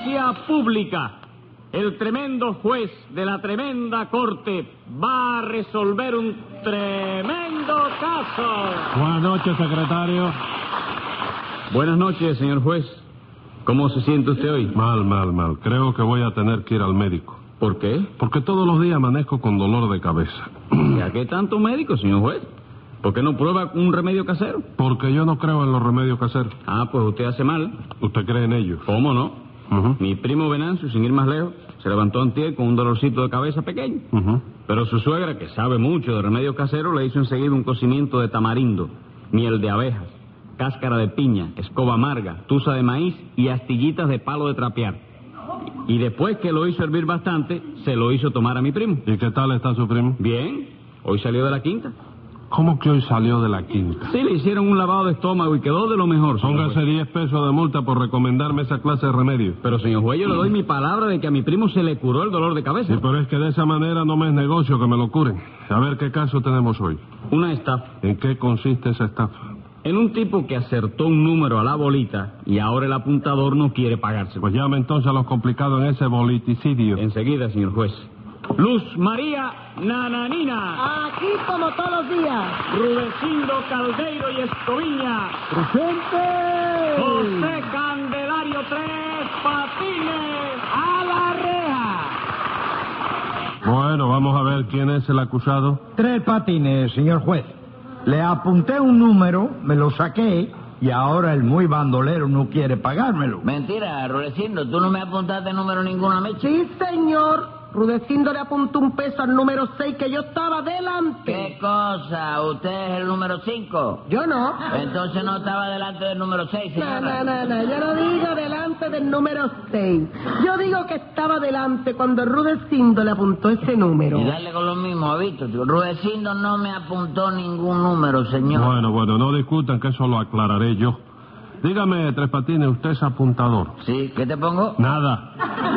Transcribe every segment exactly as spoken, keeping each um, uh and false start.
Audiencia pública. El tremendo juez de la tremenda corte va a resolver un tremendo caso. Buenas noches, secretario. Buenas noches, señor juez. ¿Cómo se siente usted hoy? Mal, mal, mal. Creo que voy a tener que ir al médico. ¿Por qué? Porque todos los días amanezco con dolor de cabeza. ¿Y a qué tanto médico, señor juez? ¿Por qué no prueba un remedio casero? Porque yo no creo en los remedios caseros. Ah, pues usted hace mal. ¿Usted cree en ellos? ¿Cómo no? Uh-huh. Mi primo Venancio, sin ir más lejos, se levantó antier con un dolorcito de cabeza pequeño. Uh-huh. Pero su suegra, que sabe mucho de remedios caseros, le hizo enseguida un cocimiento de tamarindo, miel de abejas, cáscara de piña, escoba amarga, tusa de maíz y astillitas de palo de trapear. Y después que lo hizo hervir bastante, se lo hizo tomar a mi primo. ¿Y qué tal está su primo? Bien, hoy salió de la quinta. ¿Cómo que hoy salió de la quinta? Sí, le hicieron un lavado de estómago y quedó de lo mejor. Póngase diez pesos de multa por recomendarme esa clase de remedio. Pero, señor juez, yo le doy mi palabra de que a mi primo se le curó el dolor de cabeza. Sí, pero es que de esa manera no me es negocio que me lo curen. A ver, ¿qué caso tenemos hoy? Una estafa. ¿En qué consiste esa estafa? En un tipo que acertó un número a la bolita y ahora el apuntador no quiere pagarse. Pues llame entonces a los complicados en ese boliticidio. Enseguida, señor juez. Luz María Nananina. Aquí como todos los días. Rudecindo Caldeiro y Escoviña. ¡Presente! José Candelario Tres Patines. ¡A la reja! Bueno, vamos a ver quién es el acusado. Tres Patines, señor juez. Le apunté un número, me lo saqué, y ahora el muy bandolero no quiere pagármelo. Mentira, Rudecindo, tú no me apuntaste número ninguno a mí. Sí, señor. Rudecindo le apuntó un peso al número seis, que yo estaba delante. ¿Qué cosa? ¿Usted es el número cinco? Yo no. Entonces no estaba delante del número seis, No, señora. no, no, no, yo no digo delante del número seis. Yo digo que estaba delante cuando Rudecindo le apuntó ese número. Y dale con lo mismo, ¿visto? Rudecindo no me apuntó ningún número, señor. Bueno, bueno, no discutan, que eso lo aclararé yo. Dígame, Tres Patines, ¿usted es apuntador? ¿Sí? ¿Qué te pongo? Nada.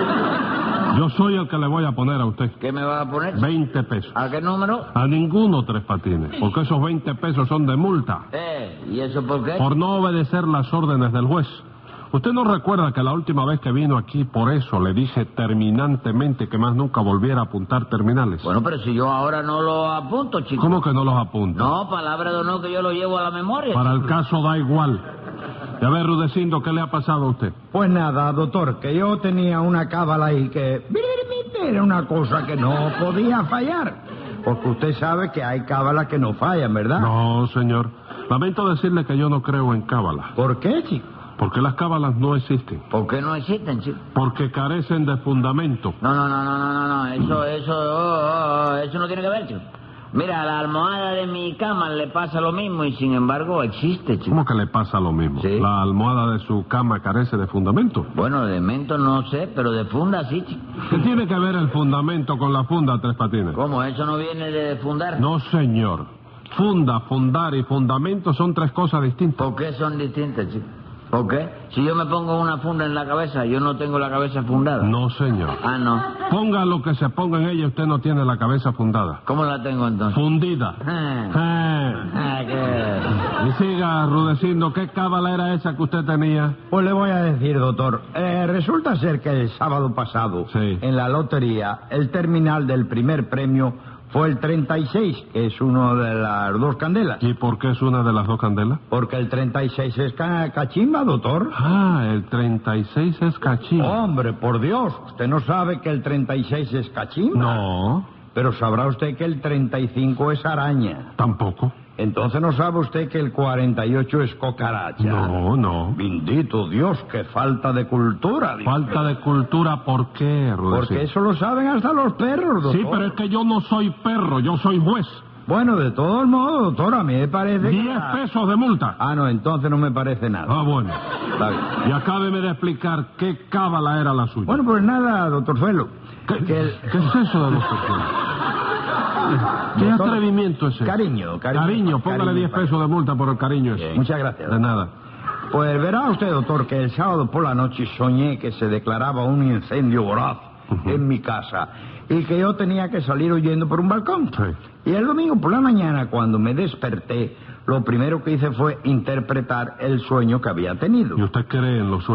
Yo soy el que le voy a poner a usted. ¿Qué me vas a poner? veinte pesos. ¿A qué número? A ninguno, Tres Patines, porque esos veinte pesos son de multa. Eh, ¿y eso por qué? Por no obedecer las órdenes del juez. ¿Usted no recuerda que la última vez que vino aquí, por eso le dije terminantemente que más nunca volviera a apuntar terminales? Bueno, pero si yo ahora no lo apunto, chico. ¿Cómo que no los apunta? No, palabra de honor que yo lo llevo a la memoria. Para chico. el caso da igual. Y a ver, Rudecindo, ¿qué le ha pasado a usted? Pues nada, doctor, que yo tenía una cábala ahí que era una cosa que no podía fallar. Porque usted sabe que hay cábalas que no fallan, ¿verdad? No, señor. Lamento decirle que yo no creo en cábala. ¿Por qué, chico? Porque las cábalas no existen. ¿Por qué no existen, chico? Porque carecen de fundamento. No, no, no, no, no, no, no. Eso, eso, oh, oh, oh, eso no tiene que ver, chico. Mira, a la almohada de mi cama le pasa lo mismo y sin embargo existe, chico. ¿Cómo que le pasa lo mismo? Sí. La almohada de su cama carece de fundamento. Bueno, de mento no sé, pero de funda sí, chico. ¿Qué tiene que ver el fundamento con la funda, Tres Patines? ¿Cómo? ¿Eso no viene de fundar? No, señor. Funda, fundar y fundamento son tres cosas distintas. ¿Por qué son distintas, chico? ¿Por qué? Si yo me pongo una funda en la cabeza, yo no tengo la cabeza fundada. No, señor. Ah, no. Ponga lo que se ponga en ella, usted no tiene la cabeza fundada. ¿Cómo la tengo entonces? Fundida. Ah, Eh. ah, qué... Y siga, Rudecindo, ¿qué cábala era esa que usted tenía? Pues le voy a decir, doctor. Eh, resulta ser que el sábado pasado, Sí. en la lotería, el terminal del primer premio fue el treinta y seis, que es uno de las dos candelas. ¿Y por qué es una de las dos candelas? Porque el treinta y seis es ca- cachimba, doctor. Ah, el treinta y seis es cachimba. Hombre, por Dios, ¿usted no sabe que el treinta y seis es cachimba? No, Pero sabrá usted que el treinta y cinco es araña. tampoco. Entonces no sabe usted que el cuarenta y ocho es cucaracha. No, no. Bendito Dios, qué falta de cultura. Dios Falta mío. de cultura, ¿por qué, Rudecindo? Porque eso lo saben hasta los perros, doctor. Sí, pero es que yo no soy perro, yo soy juez. Bueno, de todos modos, doctor, a mí me parece que... Diez pesos de multa. Ah, no, entonces no me parece nada. Ah, bueno. Está bien. Y acábeme de explicar qué cábala era la suya. Bueno, pues nada, doctor Suelo. ¿Qué, que el- ¿qué es eso de los pequeños? ¿Qué Doctor, atrevimiento es ese? Cariño, cariño. Cariño, póngale Cariño, diez pesos de multa por el cariño ese. Muchas gracias. De nada. Pues verá usted, doctor, que el sábado por la noche soñé que se declaraba un incendio voraz Ujú. en mi casa y que yo tenía que salir huyendo por un balcón. Sí. Y el domingo por la mañana, cuando me desperté, lo primero que hice fue interpretar el sueño que había tenido. ¿Y usted cree en los sueños?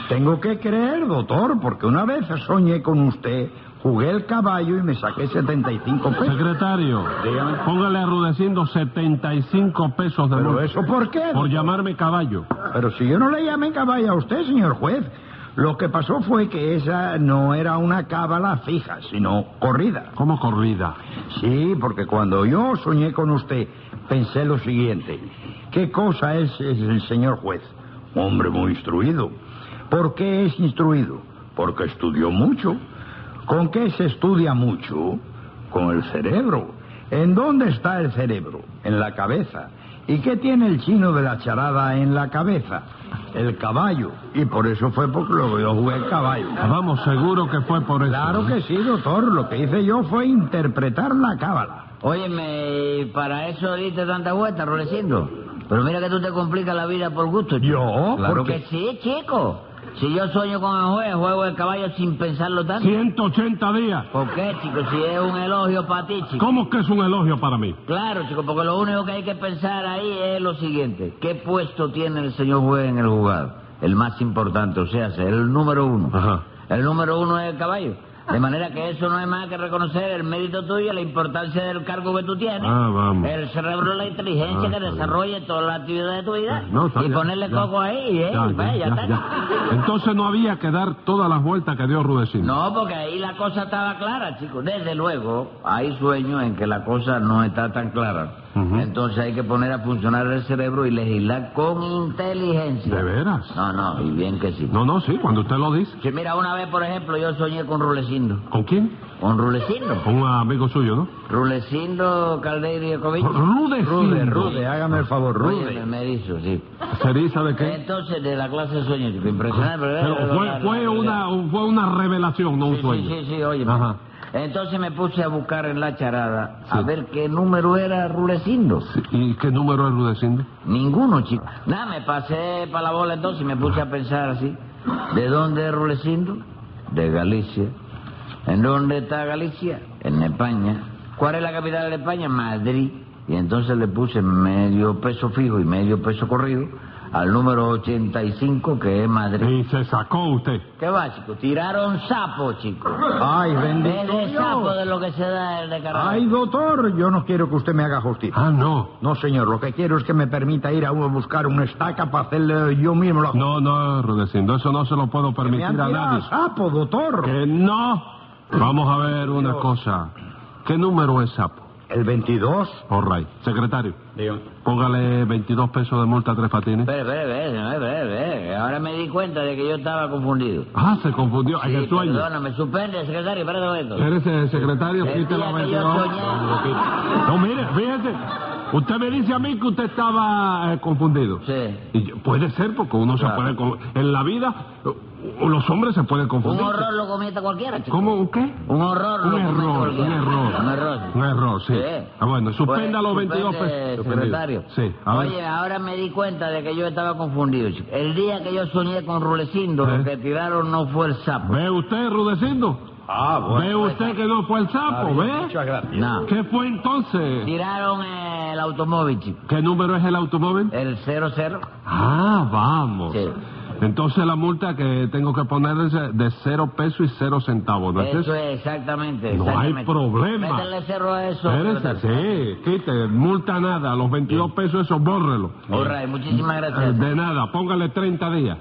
Tengo que creer, doctor, porque una vez soñé con usted, jugué el caballo y me saqué setenta y cinco pesos. Secretario, Dígame. póngale a Rudecindo setenta y cinco pesos de ¿Pero multa. eso por qué? Por llamarme caballo. Pero si yo no le llamé caballo a usted, señor juez. Lo que pasó fue que esa no era una cábala fija, sino corrida. ¿Cómo corrida? Sí, porque cuando yo soñé con usted, pensé lo siguiente. ¿Qué cosa es, es el señor juez? Un hombre muy instruido. ¿Por qué es instruido? Porque estudió mucho. ¿Con qué se estudia mucho? Con el cerebro. ¿En dónde está el cerebro? En la cabeza. ¿Y qué tiene el chino de la charada en la cabeza? El caballo. Y por eso fue porque luego yo jugué el caballo. Vamos, seguro que fue por eso. Claro que sí, doctor. Lo que hice yo fue interpretar la cábala. Óyeme, ¿para eso diste tanta vuelta, Rudecindo? Pero mira que tú te complicas la vida por gusto, chico. ¿Yo? Claro ¿Por que qué? sí, chico. Si yo sueño con el juez, juego el caballo sin pensarlo tanto. ciento ochenta días. ¿Por qué, chico? Si es un elogio para ti, chico. ¿Cómo que es un elogio para mí? Claro, chico, porque lo único que hay que pensar ahí es lo siguiente. ¿Qué puesto tiene el señor juez en el juzgado? El más importante, o sea, el número uno. Ajá. El número uno es el caballo. De manera que eso no es más que reconocer el mérito tuyo, la importancia del cargo que tú tienes, Ah, vamos. el cerebro, la inteligencia Ah, que está bien. desarrolle toda la actividad de tu vida, No, está y bien, ponerle ya. coco ahí, ¿eh? Ya, Y pues, ya, ya ya, está. ya. Entonces no había que dar todas las vueltas que dio Rudecindo. No, porque ahí la cosa estaba clara, chicos. Desde luego, hay sueños en que la cosa no está tan clara. Ujú. Entonces hay que poner a funcionar el cerebro y legislar con inteligencia. ¿De veras? No, no, y bien que sí. No, no, sí, cuando usted lo dice. Sí, mira, una vez, por ejemplo, yo soñé con Rulecindo. ¿Con quién? ¿Con Rulecindo? Con un amigo suyo, ¿no? Rulecindo Caldeiro y Ecovich. Rudecindo. Rude, Rude, hágame el favor, Oye, Rude. me, me hizo, sí. ¿Ceriza de qué? Entonces, de la clase de sueños, chico, impresionante. Pero fue, fue, una, fue una revelación, no un Sí, sueño. sí, sí, sí, oye. Ajá. Entonces me puse a buscar en la charada a Sí. ver qué número era Rulecindo. Sí, ¿y qué número es Rudecindo? Ninguno, chico. Nada, me pasé para la bola entonces y me puse a pensar así. ¿De dónde es Rulecindo? De Galicia. ¿En dónde está Galicia? En España. ¿Cuál es la capital de España? Madrid. Y entonces le puse medio peso fijo y medio peso corrido al número ochenta y cinco, que es Madrid. Y se sacó usted. ¿Qué va, chico? Tiraron sapo, chico. Ay, Es bendito de sapo Dios. de lo que se da el de carnaval. Ay, doctor, yo no quiero que usted me haga justicia. Ah, no. No, señor, lo que quiero es que me permita ir a uno a buscar una estaca para hacerle yo mismo la No, no, Rudecindo, eso no se lo puedo Me permitir han a tirado nadie. sapo, doctor. Que no. Vamos a ver una cosa. ¿Qué número es sapo? El veintidós. All right. Secretario, póngale veintidós pesos de multa a Tres Patines. Espera, espera, espera, espera, espera. Ahora me di cuenta de que yo estaba confundido. Ah, se confundió en Sí, el sueño. perdóname, suspende, secretario, espérate un momento. Espérese, secretario, El quite día los que yo veintidós. soñé- No, mire, fíjese. Usted me dice a mí que usted estaba eh, confundido. Sí. Y yo- puede ser, porque uno Claro. se puede... con- En la vida, eh, los hombres se pueden Un confundir. horror lo comete cualquiera, chico. ¿Cómo? ¿Un qué? Un horror Un lo comete error, un cualquiera. error. Un error. sí. Un error, sí. Sí. Ah, bueno, suspenda Pues, los veintidós suspende, pesos. secretario. Sí, a ver. Oye, ahora me di cuenta de que yo estaba confundido, chico. El día que yo soñé con Rulecindo, ¿Eh? lo que tiraron no fue el sapo. ¿Ve usted, Rudecindo? Ah, ¿Ve usted que no fue el sapo? ¿Ve? Muchas gracias. No. ¿Qué fue entonces? Tiraron el automóvil, chico. ¿Qué número es el automóvil? El cero cero. Ah, vamos. Sí. Entonces la multa que tengo que poner es de cero pesos y cero centavos, ¿no es Eso eso? es, exactamente. No hay exactamente. problema. Métele cero a eso. Espérese, sí, quite, multa nada, los veintidós pesos eso, bórrelo. All right, muchísimas Eh, gracias. De nada, póngale treinta días.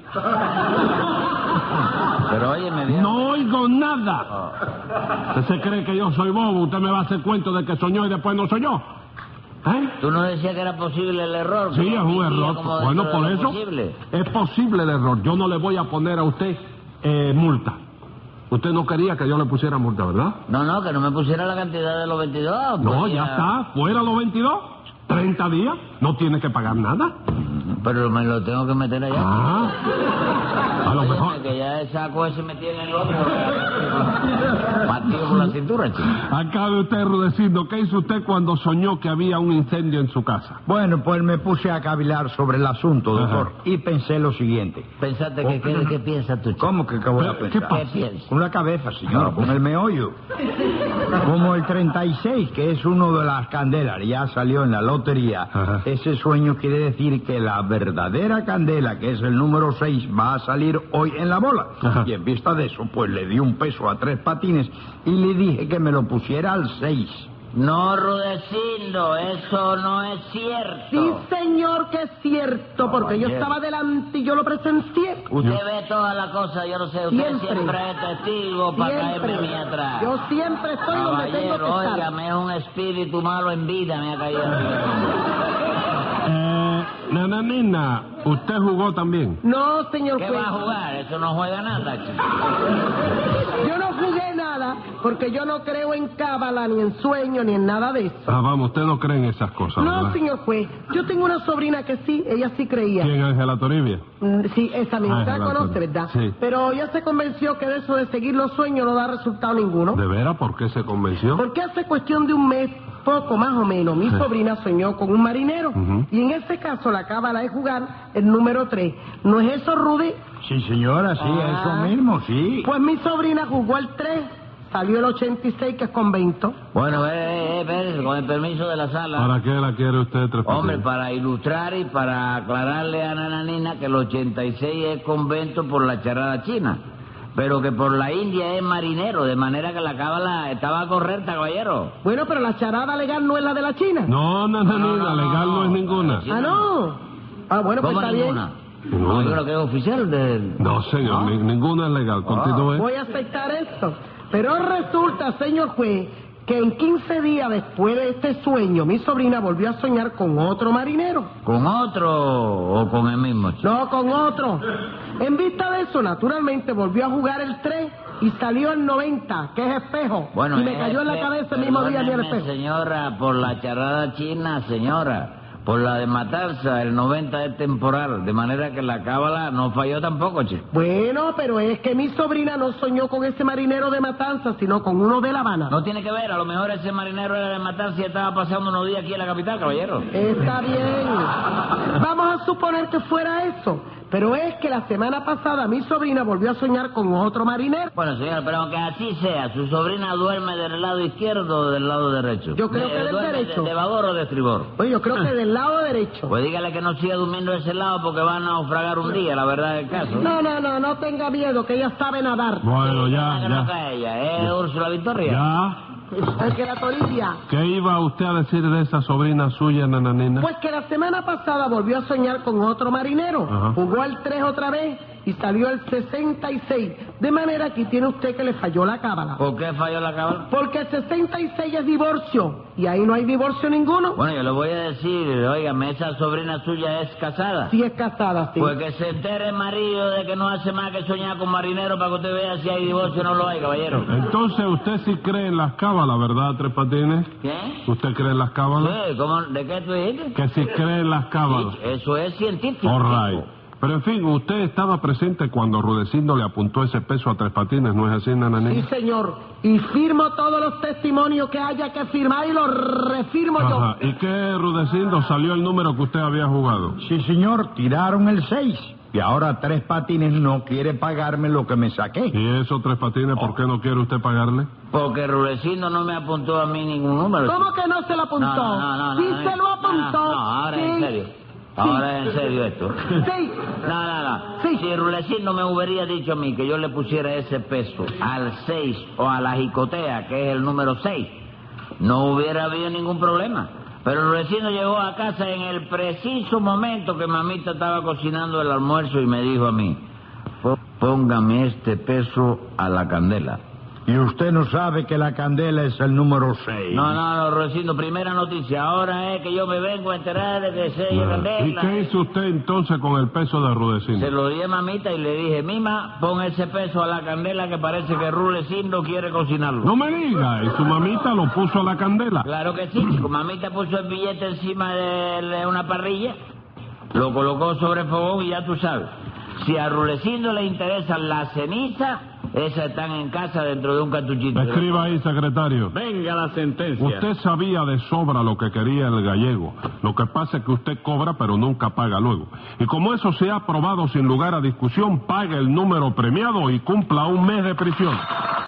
Pero oye, me vio. No oigo nada. ¿Usted se cree que yo soy bobo? ¿Usted me va a hacer cuento de que soñó y después no soñó? ¿Eh? Tú no decías que era posible el error. Sí, que es un existía error. como Bueno, dentro por de lo eso posible. es posible el error. Yo no le voy a poner a usted eh, multa. Usted no quería que yo le pusiera multa, ¿verdad? No, no, que no me pusiera la cantidad de los veintidós. No, pues, ya está. Fuera los veintidós. treinta días. No tiene que pagar nada. Pero me lo tengo que meter allá. Ah. A lo Óyeme, mejor. que ya el saco ese metido en el otro. Partido por la cintura, chico. Acabe usted, Rudecindo, ¿qué hizo usted cuando soñó que había un incendio en su casa? Bueno, pues me puse a cavilar sobre el asunto, doctor, Ajá. y pensé lo siguiente. Pensaste que, ¿qué, qué piensas tú, chico? ¿Cómo que qué voy a Pero, ¿qué pensar? pasa? ¿Qué piensas? Con la cabeza, señor, con el meollo. Como el treinta y seis, que es uno de las candelas, ya salió en la lotería. Ajá. Ese sueño quiere decir que la verdadera candela, que es el número seis, va a salir hoy en la la bola. Ajá. Y en vista de eso, pues le di un peso a Tres Patines y le dije que me lo pusiera al seis. No, Rudecindo, eso no es cierto. Sí, señor, que es cierto, porque yo Caballero. estaba delante y yo lo presencié. Usted ve toda la cosa, yo no sé, usted Siempre. siempre, es testigo para caerme a mí atrás. Yo siempre estoy donde tengo Caballero, que estar. óigame, es un espíritu malo en vida, me ha caído. Eh, Nananina, ¿usted jugó también? No, señor ¿Qué juez. va a jugar? Eso no juega nada, chico. Yo no jugué nada porque yo no creo en cábala, ni en sueño, ni en nada de eso. Ah, vamos, usted no cree en esas cosas, No, ¿verdad? señor juez. Yo tengo una sobrina que sí, ella sí creía. ¿Quién, Ángela Toribia? Mm, Sí, esa misma. Ah, Usted la Ángela conoce, Toribia. ¿verdad? Sí. Pero ella se convenció que de eso de seguir los sueños no da resultado ninguno. ¿De veras? ¿Por qué se convenció? Porque hace cuestión de un mes, poco más o menos, mi Sí. sobrina soñó con un marinero. Ujú. Y en ese caso la cábala es jugar el número tres. ¿No es eso, Rudy? Sí, señora, sí, Ah. eso mismo, sí. Pues mi sobrina jugó el tres, salió el ochenta y seis, que es convento. Bueno, eh, eh, espérese, con el permiso de la sala. ¿Para qué la quiere usted, Tres Hombre, Patines? para ilustrar y para aclararle a Nananina que el ochenta y seis es convento por la charada china, pero que por la India es marinero, de manera que la cábala estaba correcta, caballero. Bueno, pero la charada legal no es la de la China. No, Nananina, No, no, no, legal no, no. es ninguna. Sí. Ah, no. Ah, bueno, pues ¿Cómo está ninguna? bien. Ninguna. No, yo creo que es oficial del... No, señor, ¿No? ni- ninguna es legal. Continúe. Voy a aceptar esto. Pero resulta, señor juez, que en quince días después de este sueño, mi sobrina volvió a soñar con otro marinero. ¿Con otro o con el mismo, chico? No, con otro. En vista de eso, naturalmente, volvió a jugar el tres y salió el noventa, que es espejo. Bueno, y me es cayó en la que- cabeza el mismo día a mí el perdóneme, espejo. señora, por la charada china, señora. Por la de Matanza, el noventa es temporal, de manera que la cábala no falló tampoco, chico. Bueno, pero es que mi sobrina no soñó con ese marinero de Matanza, sino con uno de La Habana. No tiene que ver, a lo mejor ese marinero era de Matanza y estaba pasando unos días aquí en la capital, caballero. Está bien. Vamos a suponer que fuera eso. Pero es que la semana pasada mi sobrina volvió a soñar con otro marinero. Bueno, señora, pero aunque así sea, ¿su sobrina duerme del lado izquierdo o del lado derecho? Yo creo Eh, que del duerme derecho. De, de babor o de estribor? Oye, yo creo que del lado derecho. Pues dígale que no siga durmiendo de ese lado porque va a naufragar un día, la verdad del caso. No, no, no, no tenga miedo, que ella sabe nadar. Bueno, Sí, ya, que no ya. cae ella, ¿eh, Úrsula Victoria? Ya. Es que la Toribia. ¿Qué iba usted a decir de esa sobrina suya, Nananina? Pues que la semana pasada volvió a soñar con otro marinero. Ajá. Jugó al tres otra vez y salió el sesenta y seis. De manera que tiene usted que le falló la cábala. ¿Por qué falló la cábala? Porque el sesenta y seis es divorcio. Y ahí no hay divorcio ninguno. Bueno, yo le voy a decir, óigame, esa sobrina suya es casada. Si es casada, sí. Pues que se entere el marido de que no hace más que soñar con marinero para que usted vea si hay divorcio o no lo hay, caballero. Entonces usted sí cree en las cábalas, ¿verdad, Tres Patines? ¿Qué? ¿Usted cree en las cábalas? Sí, ¿cómo? ¿De qué tú dijiste? Que sí cree en las cábalas. Sí, eso es científico. All right. Pero en fin, usted estaba presente cuando Rudecindo le apuntó ese peso a Tres Patines, ¿no es así, Sí, Nananina? señor. Y firmo todos los testimonios que haya que firmar y los refirmo Ajá. yo. ¿Y qué, Rudecindo, salió el número que usted había jugado? Sí, señor, tiraron el seis. Y ahora Tres Patines no quiere pagarme lo que me saqué. ¿Y eso, Tres Patines, por qué no quiere usted pagarle? Porque Rudecindo no me apuntó a mí ningún número. ¿Cómo que no se lo apuntó? No, no, no, no, sí no, se lo no, apuntó. No, no, ahora Sí. en serio. Ahora es en serio esto. Sí. No, no, no. Sí. Si Rudecindo me hubiera dicho a mí que yo le pusiera ese peso al seis o a la jicotea, que es el número seis, no hubiera habido ningún problema. Pero Rudecindo llegó a casa en el preciso momento que mamita estaba cocinando el almuerzo y me dijo a mí, "Pó- póngame este peso a la candela". Y usted no sabe que la candela es el número seis. No, no, no, Rudecindo, primera noticia. Ahora es que yo me vengo a enterar de que se ella ¿Y candela. qué hizo usted entonces con el peso de Se Rudecindo? lo di a mamita y le dije, Mima, pon ese peso a la candela que parece que Rudecindo quiere cocinarlo. No me diga, y su mamita lo puso a la candela. Claro que sí, chico. Mamita puso el billete encima de, de una parrilla, lo colocó sobre el fogón y ya tú sabes. Si a Rudecindo le interesan las cenizas, esas están en casa dentro de un cartuchito. Escriba ahí, secretario. Venga la sentencia. Usted sabía de sobra lo que quería el gallego. Lo que pasa es que usted cobra pero nunca paga luego. Y como eso se ha aprobado sin lugar a discusión, pague el número premiado y cumpla un mes de prisión.